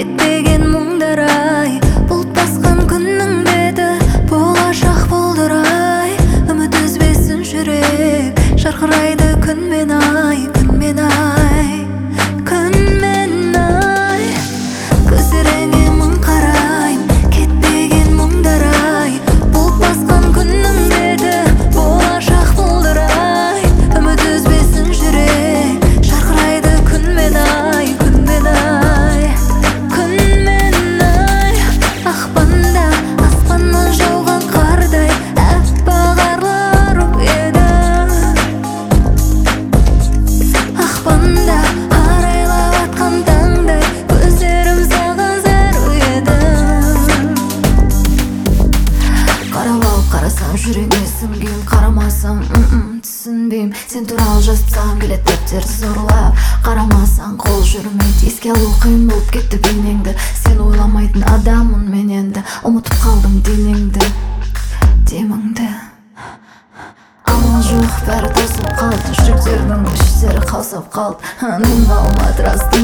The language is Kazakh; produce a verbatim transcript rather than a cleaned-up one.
кетпеген мұңдар ай, бұлт басқан күннің беті болашақ болдырай. Үміт үзбесін жүрек, жарқырайды күнмен ай, күнмен ай, күнмен ай. Көздеріңе мың қарайм, кетпеген мұңдар ай, бұлт басқан күннің беті болашақ болдырай. Үміт үзбесін жүрек, жарқырайды күнмен ай, күнмен ай, күнмен ай. Ақпанда аспаннан жауған қардай әппақ арларым еді. Ақпанда арайлап атқан таңдай көздерім саған зәру еді. Қарап алып қарасам жүрегіме сіңген, қарамасам түсінбейм. Сен туралы жазсам келеді дәптер зорлап, қарамасаң қол жүрмейді. Еске алу қиын болып кетті бейнеңді, сен ойламайтын адаммын мен енді. Ұмытып қалдым денеңді, деміңді. Амал жоқ, бәрі тосып қалды, жүректердің іштері қаусап қалды. Мен балма рас